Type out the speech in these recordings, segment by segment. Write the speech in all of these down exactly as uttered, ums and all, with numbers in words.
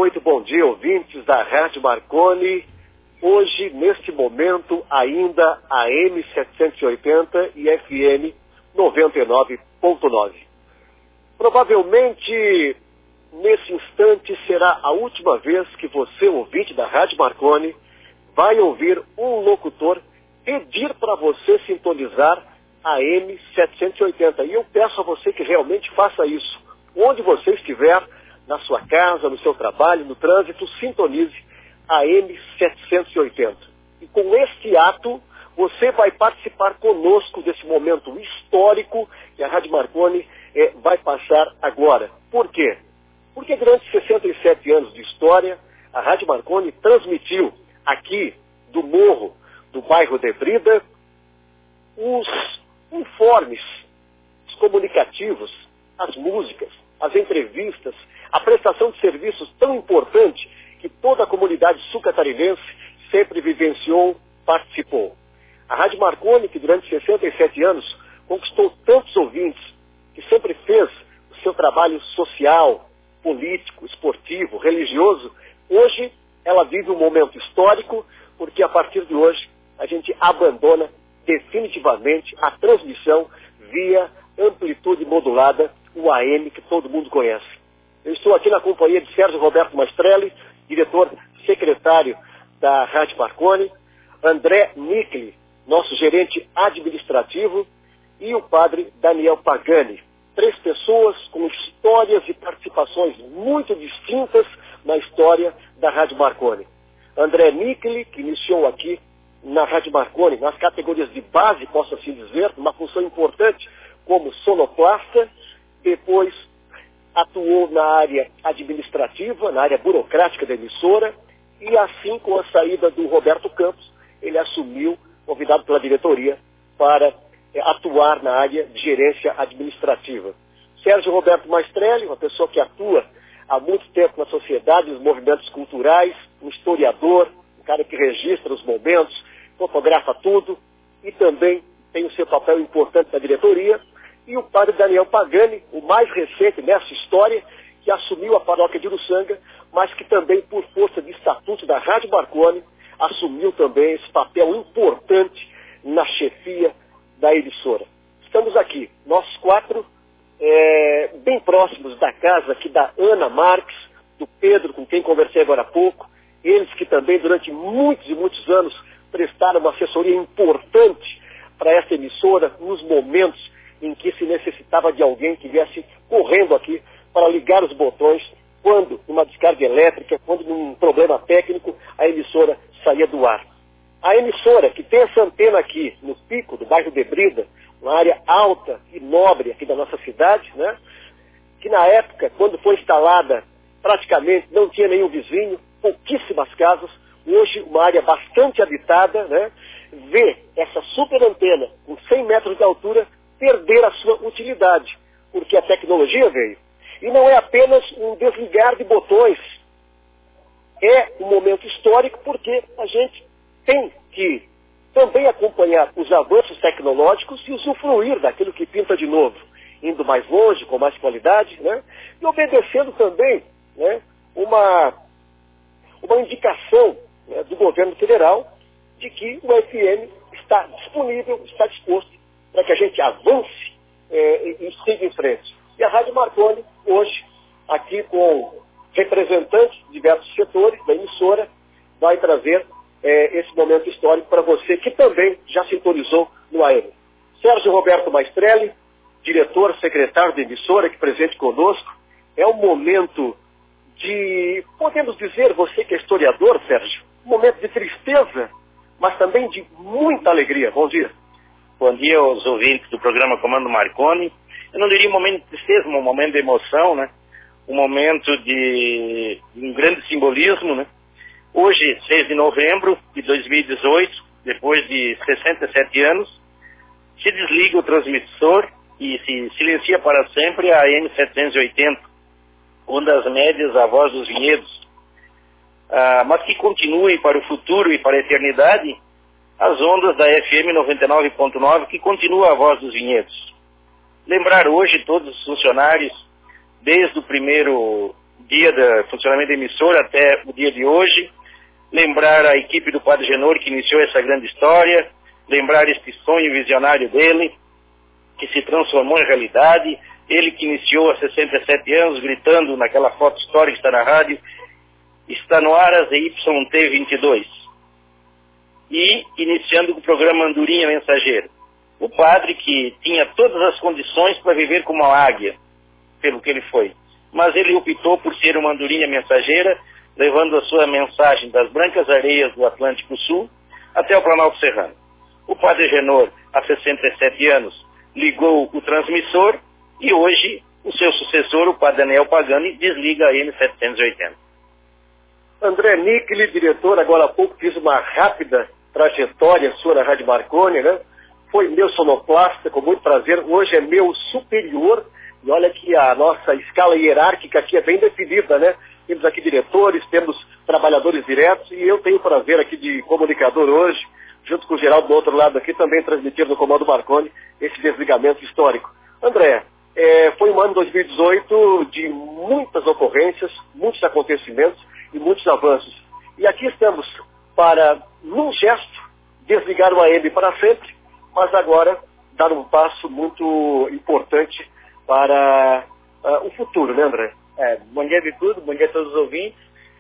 Muito bom dia, ouvintes da Rádio Marconi. Hoje, neste momento, ainda A M setecentos e oitenta e F M noventa e nove ponto nove. Provavelmente, nesse instante, será a última vez que você, ouvinte da Rádio Marconi, vai ouvir um locutor pedir para você sintonizar a M setecentos e oitenta. E eu peço a você que realmente faça isso. Onde você estiver, na sua casa, no seu trabalho, no trânsito, sintonize a M setecentos e oitenta. E com este ato, você vai participar conosco desse momento histórico que a Rádio Marconi eh, vai passar agora. Por quê? Porque durante sessenta e sete anos de história, a Rádio Marconi transmitiu aqui do morro do bairro de Brida os informes, os comunicativos, as músicas, as entrevistas, a prestação de serviços tão importante que toda a comunidade sul-catarinense sempre vivenciou, participou. A Rádio Marconi, que durante sessenta e sete anos conquistou tantos ouvintes, que sempre fez o seu trabalho social, político, esportivo, religioso, hoje ela vive um momento histórico, porque a partir de hoje a gente abandona definitivamente a transmissão via amplitude modulada, o A M que todo mundo conhece. Eu estou aqui na companhia de Sérgio Roberto Maestrelli, diretor secretário da Rádio Marconi, André Nicli, nosso gerente administrativo, e o padre Daniel Pagani. Três pessoas com histórias e participações muito distintas na história da Rádio Marconi. André Nicli, que iniciou aqui na Rádio Marconi, nas categorias de base, posso assim dizer, uma função importante como sonoplasta, depois atuou na área administrativa, na área burocrática da emissora, e assim, com a saída do Roberto Campos, ele assumiu, convidado pela diretoria, para é, atuar na área de gerência administrativa. Sérgio Roberto Maestrelli, uma pessoa que atua há muito tempo na sociedade, nos movimentos culturais, um historiador, um cara que registra os momentos, fotografa tudo, e também tem o seu papel importante na diretoria, e o padre Daniel Pagani, o mais recente nessa história, que assumiu a paróquia de Uruçanga, mas que também, por força de estatuto da Rádio Marconi, assumiu também esse papel importante na chefia da emissora. Estamos aqui, nós quatro, é, bem próximos da casa aqui da Ana Marques, do Pedro, com quem conversei agora há pouco, eles que também durante muitos e muitos anos prestaram uma assessoria importante para essa emissora nos momentos em que se necessitava de alguém que viesse correndo aqui para ligar os botões quando, numa descarga elétrica, quando num problema técnico, a emissora saía do ar. A emissora, que tem essa antena aqui, no pico do bairro de Brida, uma área alta e nobre aqui da nossa cidade, né? Que na época, quando foi instalada, praticamente não tinha nenhum vizinho, pouquíssimas casas, hoje uma área bastante habitada, né? Vê essa super antena com cem metros de altura perder a sua utilidade, porque a tecnologia veio. E não é apenas um desligar de botões, é um momento histórico porque a gente tem que também acompanhar os avanços tecnológicos e usufruir daquilo que pinta de novo, indo mais longe, com mais qualidade, né? E obedecendo também, né, uma, uma indicação, né, do governo federal de que o F M está disponível, está disposto para que a gente avance é, e siga em frente. E a Rádio Marconi, hoje, aqui com representantes de diversos setores da emissora, vai trazer é, esse momento histórico para você, que também já sintonizou no A M. Sérgio Roberto Maestrelli, diretor, secretário da emissora, aqui presente conosco, é um momento de, podemos dizer, você que é historiador, Sérgio, um momento de tristeza, mas também de muita alegria. Bom dia. Bom dia aos ouvintes do programa Comando Marconi. Eu não diria um momento de tristeza, um momento de emoção, né? Um momento de um grande simbolismo, né? Hoje, seis de novembro de dois mil e dezoito, depois de sessenta e sete anos, se desliga o transmissor e se silencia para sempre a M setecentos e oitenta, ondas médias, a voz dos vinhedos. Ah, mas que continue para o futuro e para a eternidade as ondas da F M noventa e nove ponto nove, que continua a voz dos vinhedos. Lembrar hoje todos os funcionários, desde o primeiro dia do funcionamento da emissora até o dia de hoje, lembrar a equipe do Padre Genor que iniciou essa grande história, lembrar este sonho visionário dele, que se transformou em realidade, ele que iniciou há sessenta e sete anos, gritando naquela foto histórica que está na rádio, está no ar a Z Y T vinte e dois. E iniciando com o programa Andorinha Mensageiro. O padre que tinha todas as condições para viver como uma águia, pelo que ele foi. Mas ele optou por ser uma andorinha mensageira, levando a sua mensagem das brancas areias do Atlântico Sul até o Planalto Serrano. O padre Genor, há sessenta e sete anos, ligou o transmissor e hoje o seu sucessor, o padre Daniel Pagani, desliga a M setecentos e oitenta. André Nicli, diretor, agora há pouco fiz uma rápida trajetória sua na Rádio Marconi, né? Foi meu sonoplasta, com muito prazer, hoje é meu superior, e olha que a nossa escala hierárquica aqui é bem definida, né? Temos aqui diretores, temos trabalhadores diretos, e eu tenho o prazer aqui de comunicador hoje, junto com o Geraldo do outro lado aqui, também transmitir no Comando Marconi esse desligamento histórico. André, é, foi um ano dois mil e dezoito de muitas ocorrências, muitos acontecimentos e muitos avanços. E aqui estamos para, num gesto, desligar o A M para sempre, mas agora dar um passo muito importante para uh, o futuro, né, André? É, bom dia de tudo, bom dia a todos os ouvintes.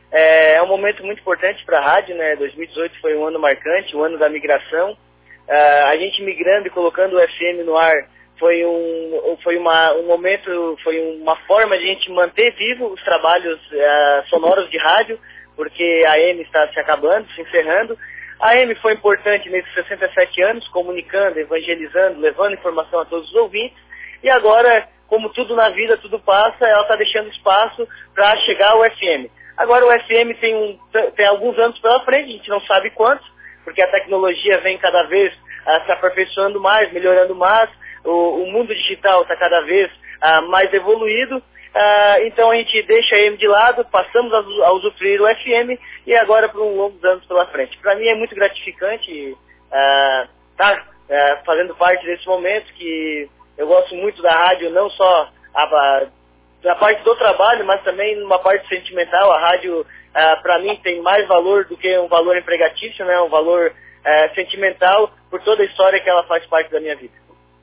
É, é um momento muito importante para a rádio, né? dois mil e dezoito foi um ano marcante, um ano da migração. Uh, a gente migrando e colocando o F M no ar foi um, foi uma, um momento, foi uma forma de a gente manter vivo os trabalhos uh, sonoros de rádio, porque a A M está se acabando, se encerrando. A A M foi importante nesses sessenta e sete anos, comunicando, evangelizando, levando informação a todos os ouvintes. E agora, como tudo na vida, tudo passa, ela está deixando espaço para chegar ao F M. Agora o F M tem, um, tem alguns anos pela frente, a gente não sabe quantos, porque a tecnologia vem cada vez uh, se aperfeiçoando mais, melhorando mais, o, o mundo digital está cada vez uh, mais evoluído, uh, então a gente deixa a A M de lado, passamos a, a usufruir o F M e agora por um longos anos pela frente. Para mim é muito gratificante estar uh, tá, uh, fazendo parte desse momento, que eu gosto muito da rádio, não só a, a, da parte do trabalho, mas também numa parte sentimental. A rádio, uh, para mim, tem mais valor do que um valor empregatício, né? Um valor uh, sentimental por toda a história que ela faz parte da minha vida.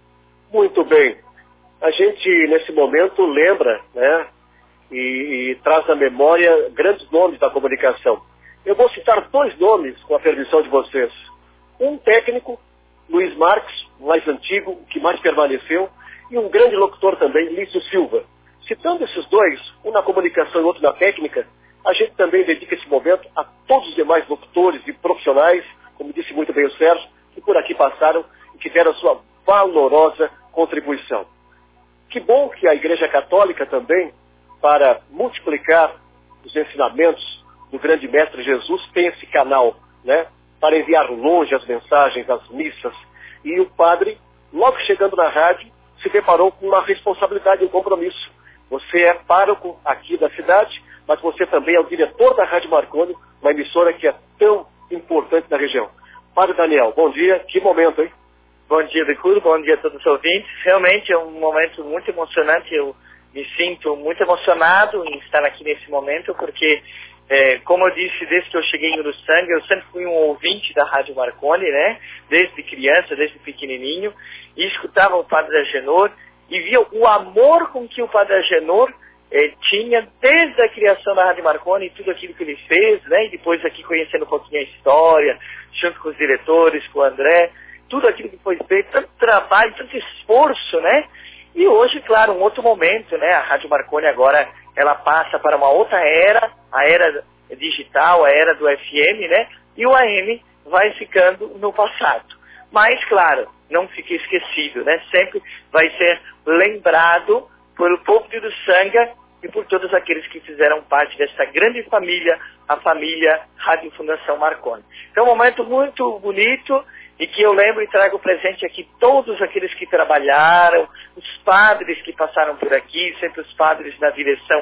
Muito bem. A gente, nesse momento, lembra, né? E, e traz na memória grandes nomes da comunicação. Eu vou citar dois nomes com a permissão de vocês. Um técnico, Luiz Marques, mais antigo, o que mais permaneceu, e um grande locutor também, Lício Silva. Citando esses dois, um na comunicação e outro na técnica, a gente também dedica esse momento a todos os demais locutores e profissionais, como disse muito bem o Sérgio, que por aqui passaram e que deram a sua valorosa contribuição. Que bom que a Igreja Católica também, para multiplicar os ensinamentos do grande Mestre Jesus, tem esse canal, né, para enviar longe as mensagens, as missas. E o padre, logo chegando na rádio, se deparou com uma responsabilidade e um compromisso. Você é pároco aqui da cidade, mas você também é o diretor da Rádio Marconi, uma emissora que é tão importante na região. Padre Daniel, bom dia, que momento, hein? Bom dia, Decuro, bom dia a todos os ouvintes. Realmente é um momento muito emocionante, eu me sinto muito emocionado em estar aqui nesse momento, porque, é, como eu disse, desde que eu cheguei em Uruçanga, eu sempre fui um ouvinte da Rádio Marconi, né? Desde criança, desde pequenininho, e escutava o Padre Agenor, e via o amor com que o Padre Agenor eh, tinha desde a criação da Rádio Marconi e tudo aquilo que ele fez, né? E depois aqui conhecendo um pouquinho a história, junto com os diretores, com o André, tudo aquilo que foi feito, tanto trabalho, tanto esforço, né? E hoje, claro, um outro momento, né? A Rádio Marconi agora, ela passa para uma outra era, a era digital, a era do F M, né? E o A M vai ficando no passado. Mas, claro, não fique esquecido, né? Sempre vai ser lembrado pelo povo de Uruçanga e por todos aqueles que fizeram parte dessa grande família, a família Rádio Fundação Marconi. Então, um momento muito bonito e que eu lembro e trago presente aqui todos aqueles que trabalharam, os padres que passaram por aqui, sempre os padres na direção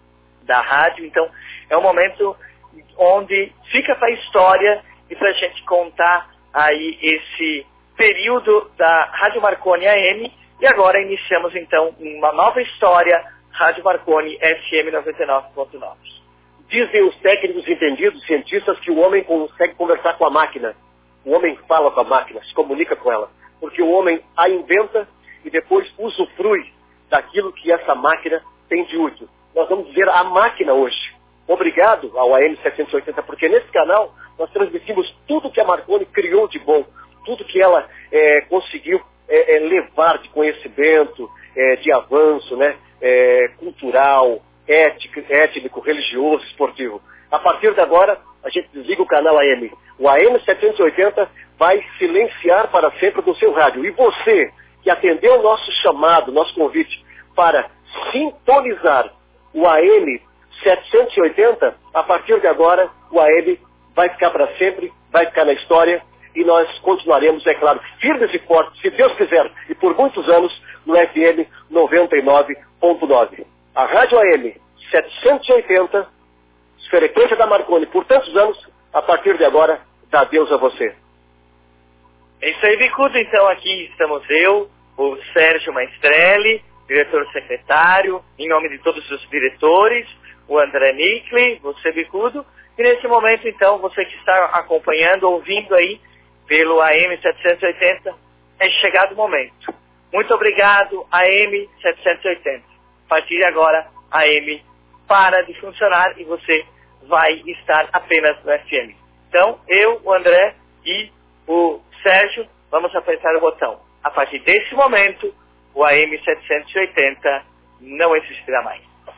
da rádio. Então, é um momento onde fica para a história e para a gente contar aí esse período da Rádio Marconi A M, e agora iniciamos então uma nova história Rádio Marconi F M noventa e nove ponto nove. Dizem os técnicos entendidos, cientistas, que o homem consegue conversar com a máquina. O homem fala com a máquina, se comunica com ela. Porque o homem a inventa e depois usufrui daquilo que essa máquina tem de útil. Nós vamos dizer a máquina hoje. Obrigado ao A M setecentos e oitenta, porque nesse canal nós transmitimos tudo que a Marconi criou de bom, tudo que ela é, conseguiu é, é, levar de conhecimento, é, de avanço, né, é, cultural, ético, étnico, religioso, esportivo. A partir de agora, a gente desliga o canal A M. O A M setecentos e oitenta vai silenciar para sempre do seu rádio. E você, que atendeu o nosso chamado, nosso convite, para sintonizar o A M setecentos e oitenta, a partir de agora, o A M vai ficar para sempre, vai ficar na história, e nós continuaremos, é claro, firmes e fortes, se Deus quiser, e por muitos anos, no F M noventa e nove ponto nove. A Rádio A M setecentos e oitenta, frequência da Marconi, por tantos anos, a partir de agora, dá adeus a você. É isso aí, Bicudo. Então aqui estamos eu, o Sérgio Maestrelli, diretor-secretário, em nome de todos os diretores, o André Nicli, você, Bicudo, e nesse momento, então, você que está acompanhando, ouvindo aí pelo A M setecentos e oitenta, é chegado o momento. Muito obrigado, A M setecentos e oitenta. A partir de agora, a A M para de funcionar e você vai estar apenas no F M. Então, eu, o André e o Sérgio, vamos apertar o botão. A partir desse momento, o A M setecentos e oitenta não existirá mais.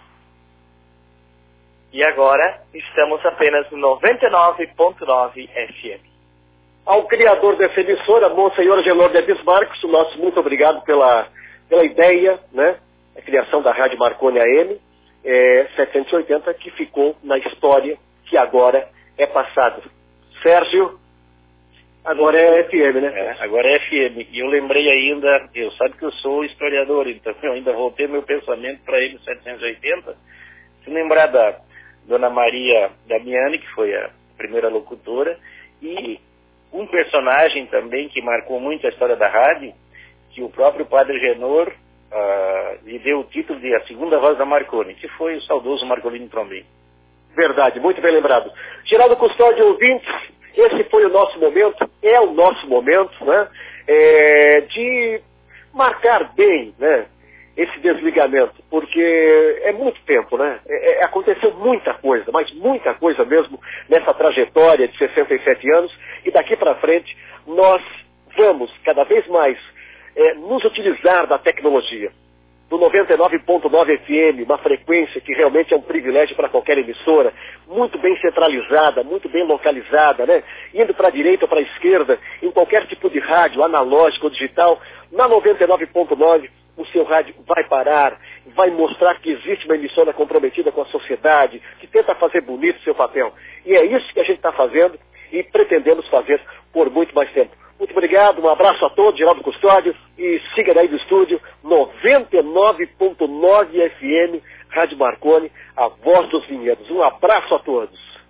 E agora, estamos apenas no noventa e nove ponto nove F M. Ao criador dessa emissora, Monsenhor Genor de Bismarck, o nosso muito obrigado pela, pela ideia, né? A criação da Rádio Marconi A M é, setecentos e oitenta, que ficou na história, que agora é passado. Sérgio, agora é F M, né? É, agora é F M. E eu lembrei ainda, eu sabe que eu sou historiador, então eu ainda voltei meu pensamento para ele setecentos e oitenta. Se lembrar da Dona Maria Damiani, que foi a primeira locutora, e um personagem também que marcou muito a história da rádio, que o próprio Padre Genor uh, lhe deu o título de a segunda voz da Marconi, que foi o saudoso Marcolino Trombim. Verdade, muito bem lembrado. Geraldo Custódio, ouvintes, esse foi o nosso momento, é o nosso momento, né, é, de marcar bem, né, esse desligamento, porque é muito tempo, né, é, é, aconteceu muita coisa, mas muita coisa mesmo nessa trajetória de sessenta e sete anos, e daqui para frente nós vamos cada vez mais é, nos utilizar da tecnologia. Do noventa e nove ponto nove F M, uma frequência que realmente é um privilégio para qualquer emissora, muito bem centralizada, muito bem localizada, né? Indo para a direita ou para a esquerda, em qualquer tipo de rádio, analógico ou digital, na noventa e nove ponto nove, o seu rádio vai parar, vai mostrar que existe uma emissora comprometida com a sociedade, que tenta fazer bonito o seu papel. E é isso que a gente está fazendo e pretendemos fazer por muito mais tempo. Muito obrigado, um abraço a todos, Geraldo Custódio, e siga daí do estúdio, noventa e nove ponto nove F M, Rádio Marconi, a voz dos vinhedos. Um abraço a todos.